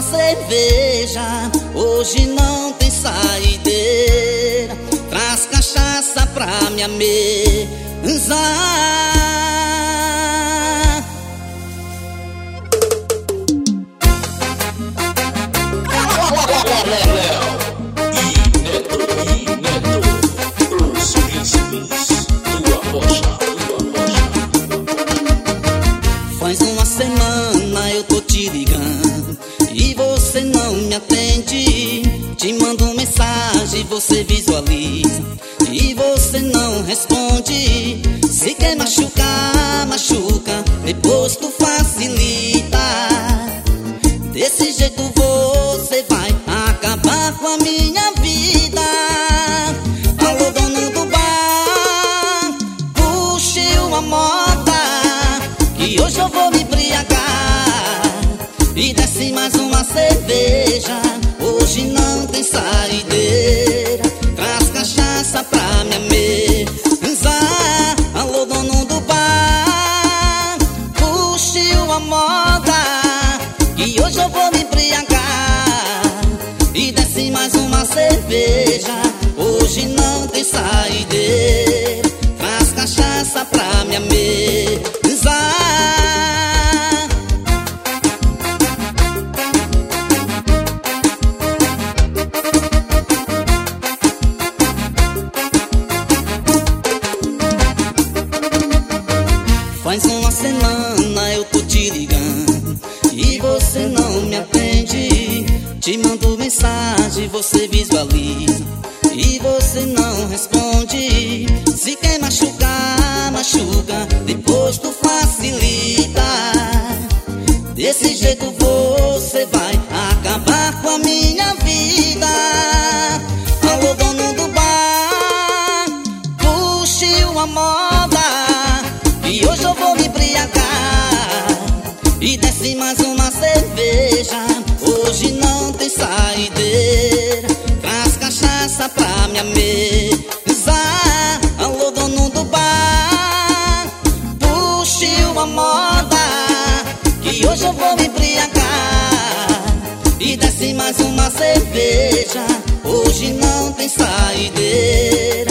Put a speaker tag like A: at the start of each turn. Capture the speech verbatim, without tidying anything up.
A: uma cerveja, hoje não tem saideira. Traz cachaça pra me amenizar. Faz uma semana eu tô te ligando e você não me atende. Te mando mensagem, você visualiza e você não responde. Se quer machucar, machuca, depois tu facilita. Desse jeito você vai acabar com a minha vida. Alô, dono do bar, puxe uma moda, que hoje eu vou me embriagar. E desce mais uma cerveja, hoje não tem saideira. Traz cachaça pra me amenizar. Alô, dono do bar, puxe uma moda, que hoje eu vou me embriagar. E desce mais uma cerveja, hoje não tem saideira. Traz cachaça pra me amenizar. Faz uma semana eu tô te ligando e você não me atende. Te mando mensagem, você visualiza e você não responde. Se quer machucar, machuca, depois tu facilita. Desse jeito você vai acabar com a minha vida. Alô, dono do bar, puxe uma moda, e hoje eu vou me embriagar. E desce mais uma cerveja, hoje não tem saideira. Traz cachaça pra me amenizar. Alô, dono do bar, puxe uma moda, que hoje eu vou me embriagar. E desce mais uma cerveja, hoje não tem saideira.